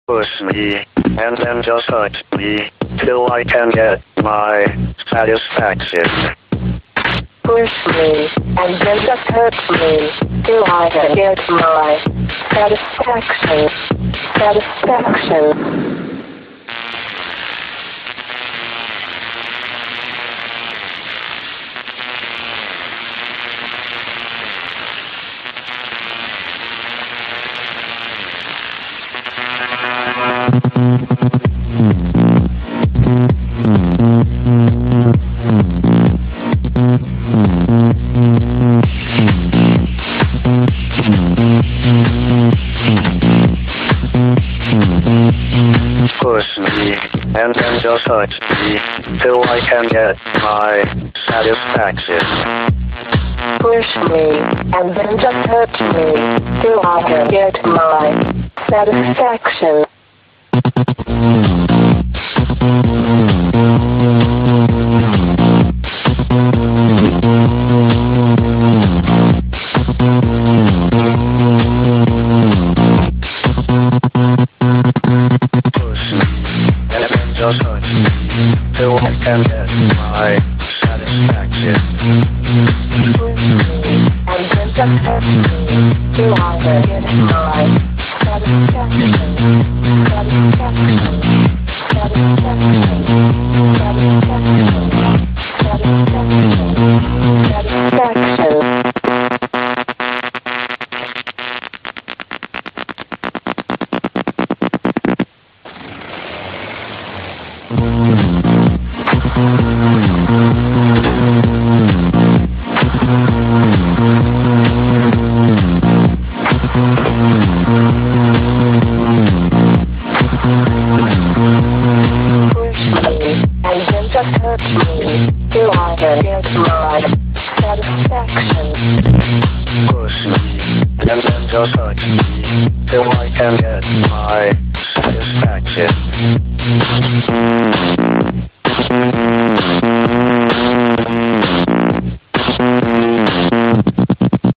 Push me, and then just hurt me, till I can get my satisfaction. Push me, and then just hurt me, till I can get my satisfaction. Satisfaction. Push me, and then just hurt me, till I can get my satisfaction. Push me, and then just hurt me, till I can get my satisfaction. Just hurt me, till I can get my satisfaction. Push me, and then just hurt me, till I can get my satisfaction. Satisfaction. Satisfaction. Satisfaction. Satisfaction. And then just hurt me, till I can get my satisfaction. Push me, and then just hurt me, till I can get my satisfaction.